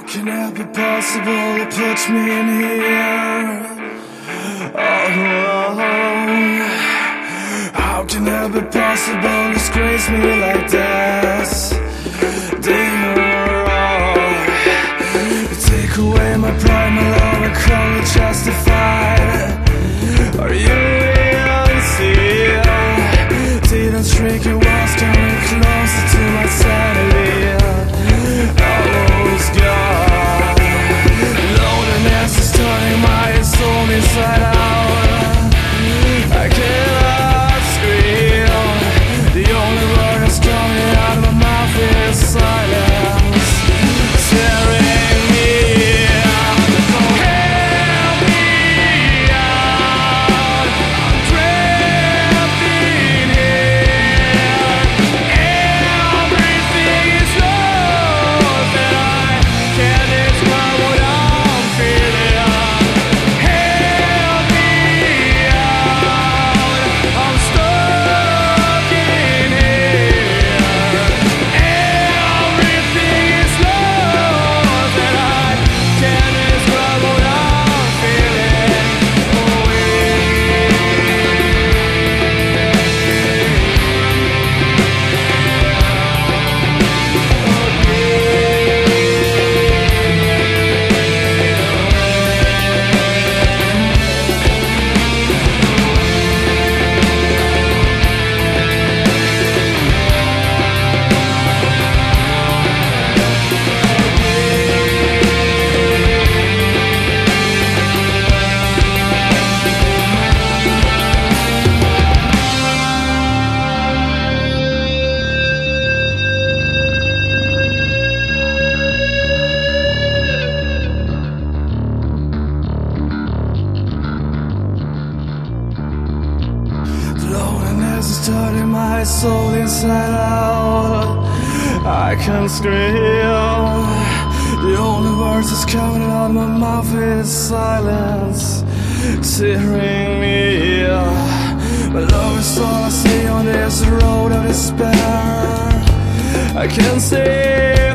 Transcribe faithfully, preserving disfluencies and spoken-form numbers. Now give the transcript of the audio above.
Can it be possible to put me in here all alone? How can it be possible to disgrace me like this? Dear, you take away my pride, my love, and call it justified. Are you sincere? Didn't shrink your walls, coming closer to my sanity. Almost gone. Loneliness is turning my soul inside out. I cannot scream. The only word that's coming out of my mouth is silence, tearing me out. Help me out. I'm drifting here. Everything is lost and I can't describe what I'm feeling. Help me out. I'm stuck in here. Everything is lost and I can't describe what I'm feeling. Loneliness is turning my soul inside out. I can't scream. The only words that's coming out of my mouth is silence, tearing me. My love is all I see on this road of despair. I can't see